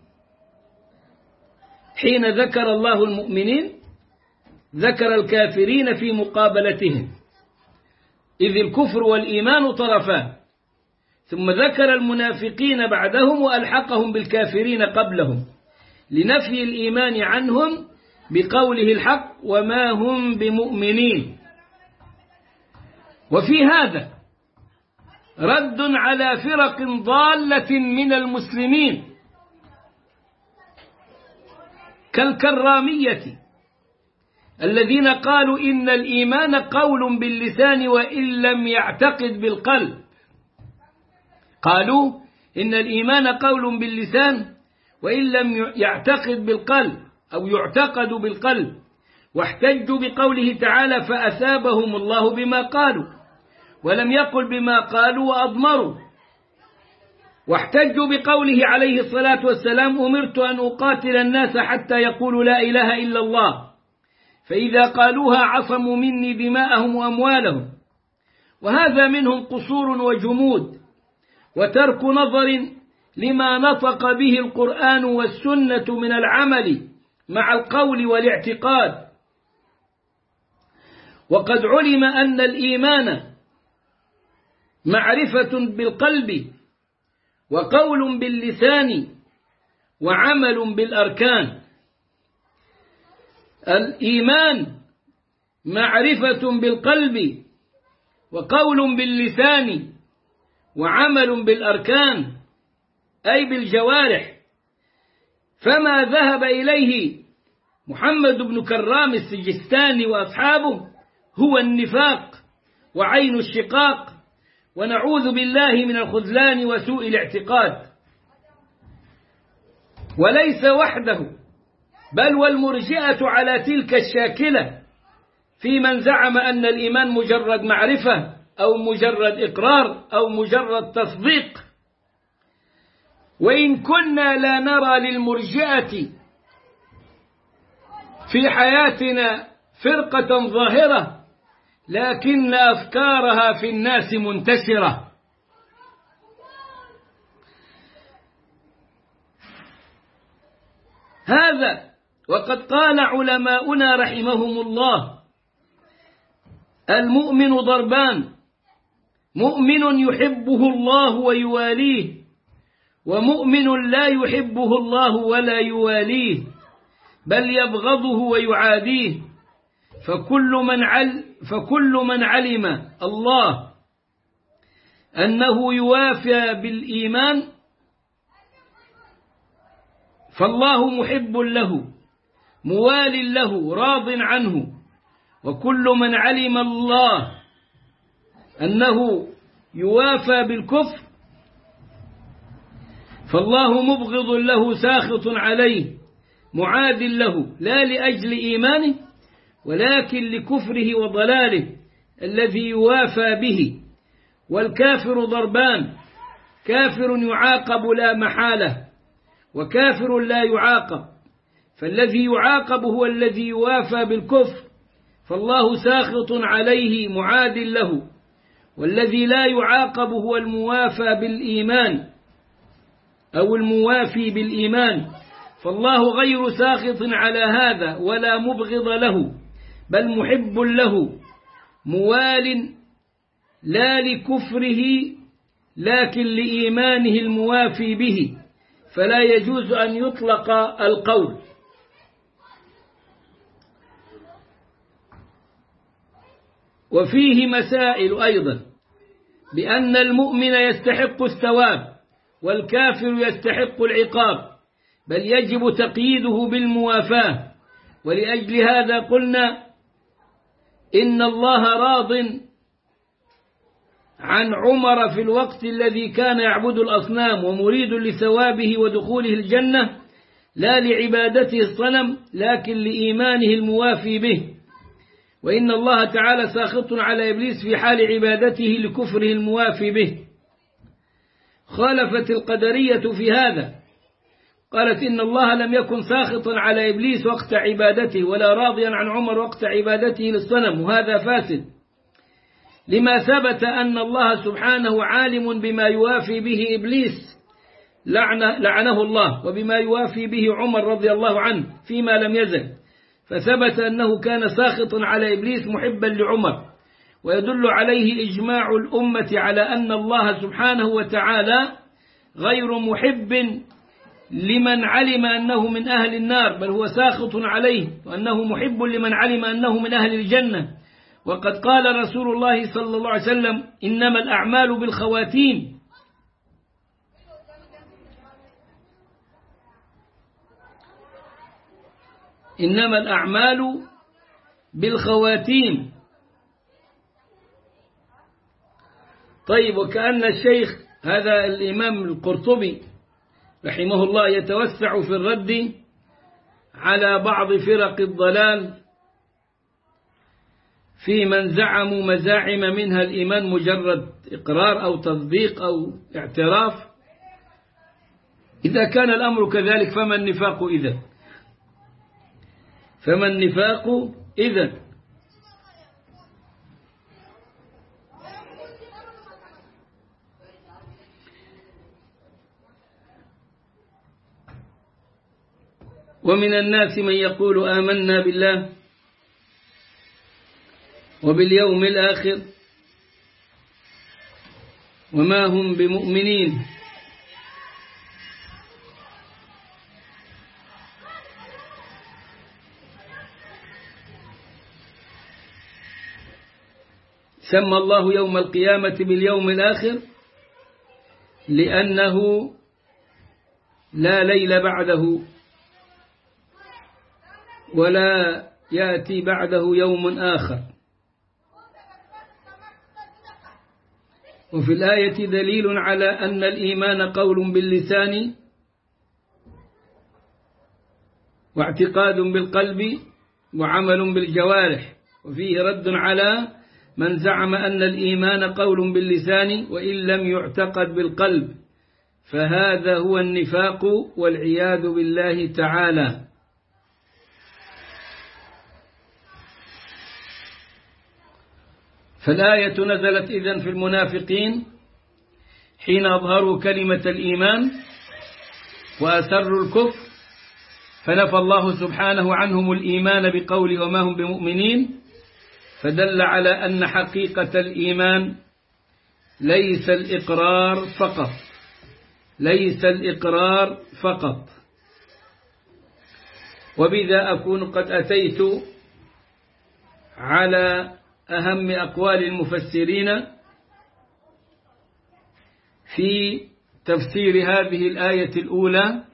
حين ذكر الله المؤمنين ذكر الكافرين في مقابلتهم، إذ الكفر والإيمان طرفان، ثم ذكر المنافقين بعدهم وألحقهم بالكافرين قبلهم لنفي الإيمان عنهم بقوله الحق وما هم بمؤمنين. وفي هذا رد على فرق ضالة من المسلمين كالكرامية الذين قالوا إن الإيمان قول باللسان وإن لم يعتقد بالقلب. قالوا إن الإيمان قول باللسان وإن لم يعتقد بالقلب أو يعتقد بالقلب، واحتجوا بقوله تعالى فأثابهم الله بما قالوا، ولم يقل بما قالوا وأضمروا. واحتجوا بقوله عليه الصلاة والسلام أمرت أن أقاتل الناس حتى يقولوا لا إله إلا الله، فإذا قالوها عصموا مني دماءهم وأموالهم. وهذا منهم قصور وجمود وترك نظر لما نطق به القرآن والسنة من العمل مع القول والاعتقاد. وقد علم أن الإيمان معرفة بالقلب وقول باللسان وعمل بالأركان. الإيمان معرفة بالقلب وقول باللسان وعمل بالأركان، أي بالجوارح. فما ذهب إليه محمد بن كرام السجستاني وأصحابه هو النفاق وعين الشقاق، ونعوذ بالله من الخذلان وسوء الاعتقاد. وليس وحده، بل والمرجئة على تلك الشاكلة في من زعم أن الإيمان مجرد معرفة أو مجرد إقرار أو مجرد تصديق. وإن كنا لا نرى للمرجئة في حياتنا فرقة ظاهرة، لكن أفكارها في الناس منتشرة. هذا وقد قال علماؤنا رحمهم الله: المؤمن ضربان، مؤمن يحبه الله ويواليه، ومؤمن لا يحبه الله ولا يواليه، بل يبغضه ويعاديه. فكل من علم الله أنه يوافي بالإيمان فالله محب له موال له راض عنه، وكل من علم الله أنه يوافى بالكفر فالله مبغض له ساخط عليه معاد له، لا لأجل إيمانه ولكن لكفره وضلاله الذي يوافى به. والكافر ضربان: كافر يعاقب لا محالة، وكافر لا يعاقب. فالذي يعاقب هو الذي يوافى بالكفر فالله ساخط عليه معاد له، والذي لا يعاقب هو الموافى بالإيمان أو الموافي بالإيمان، فالله غير ساخط على هذا ولا مبغض له، بل محب له موال لا لكفره لكن لإيمانه الموافي به، فلا يجوز أن يطلق القول. وفيه مسائل أيضا بأن المؤمن يستحق الثواب والكافر يستحق العقاب، بل يجب تقييده بالموافاة. ولأجل هذا قلنا إن الله راض عن عمر في الوقت الذي كان يعبد الأصنام ومريد لثوابه ودخوله الجنة، لا لعبادته الصنم لكن لإيمانه الموافي به. وإن الله تعالى ساخط على إبليس في حال عبادته لكفره الموافي به. خالفت القدرية في هذا، قالت إن الله لم يكن ساخطا على إبليس وقت عبادته ولا راضيا عن عمر وقت عبادته للصنم، وهذا فاسد، لما ثبت أن الله سبحانه عالم بما يوافي به إبليس لعنه الله وبما يوافي به عمر رضي الله عنه فيما لم يزل، فثبت أنه كان ساخطا على إبليس محبا لعمر. ويدل عليه إجماع الأمة على أن الله سبحانه وتعالى غير محب لمن علم أنه من أهل النار، بل هو ساخط عليه، وأنه محب لمن علم أنه من أهل الجنة. وقد قال رسول الله صلى الله عليه وسلم: إنما الأعمال بالخواتيم. إنما الأعمال بالخواتيم. طيب، وكأن الشيخ هذا الإمام القرطبي رحمه الله يتوسع في الرد على بعض فرق الضلال في من زعموا مزاعم منها الإيمان مجرد إقرار أو تصديق أو اعتراف. إذا كان الأمر كذلك فما النفاق إذن؟ فما النفاق إذن؟ ومن الناس من يقول آمنا بالله وباليوم الآخر وما هم بمؤمنين. سمى الله يوم القيامة باليوم الآخر لأنه لا ليل بعده ولا يأتي بعده يوم آخر. وفي الآية دليل على أن الإيمان قول باللسان واعتقاد بالقلب وعمل بالجوارح، وفيه رد على من زعم أن الإيمان قول باللسان وإن لم يعتقد بالقلب، فهذا هو النفاق والعياذ بالله تعالى. فالآية نزلت إذن في المنافقين حين أظهروا كلمة الإيمان وأسروا الكفر، فنفى الله سبحانه عنهم الإيمان بقوله وما هم بمؤمنين، فدل على أن حقيقة الإيمان ليس الإقرار فقط. وبذا أكون قد أتيت على أهم أقوال المفسرين في تفسير هذه الآية الأولى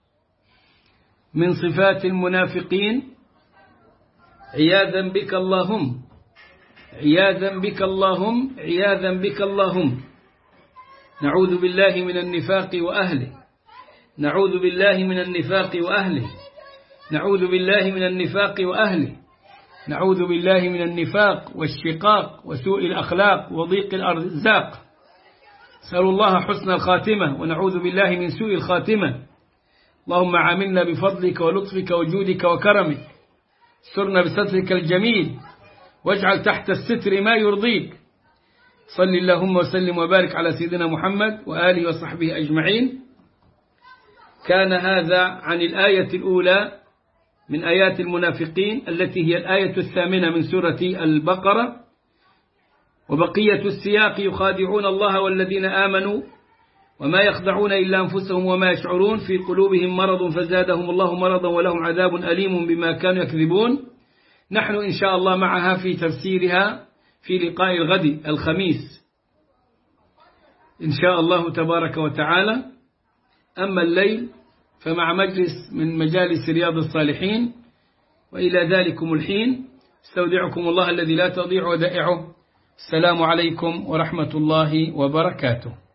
من صفات المنافقين. عياذا بك اللهم، عياذا بك اللهم، عياذا بك اللهم. نعوذ بالله من النفاق وأهله، نعوذ بالله من النفاق وأهله، نعوذ بالله من النفاق وأهله، نعوذ بالله من النفاق والشقاق وسوء الأخلاق وضيق الأرزاق. نسأل الله حسن الخاتمة ونعوذ بالله من سوء الخاتمة. اللهم عاملنا بفضلك ولطفك وجودك وكرمك، استرنا بسترك الجميل واجعل تحت الستر ما يرضيك. صل اللهم وسلم وبارك على سيدنا محمد وآله وصحبه أجمعين. كان هذا عن الآية الأولى من آيات المنافقين التي هي الآية 8 من سورة البقرة. وبقية السياق يخادعون الله والذين آمنوا وما يخدعون إلا أنفسهم وما يشعرون، في قلوبهم مرض فزادهم الله مرضا ولهم عذاب أليم بما كانوا يكذبون. نحن إن شاء الله معها في تفسيرها في لقاء الغد الخميس إن شاء الله تبارك وتعالى. أما الليل فمع مجلس من مجالس رياض الصالحين. وإلى ذلكم الحين استودعكم الله الذي لا تضيع ودائعه. السلام عليكم ورحمة الله وبركاته.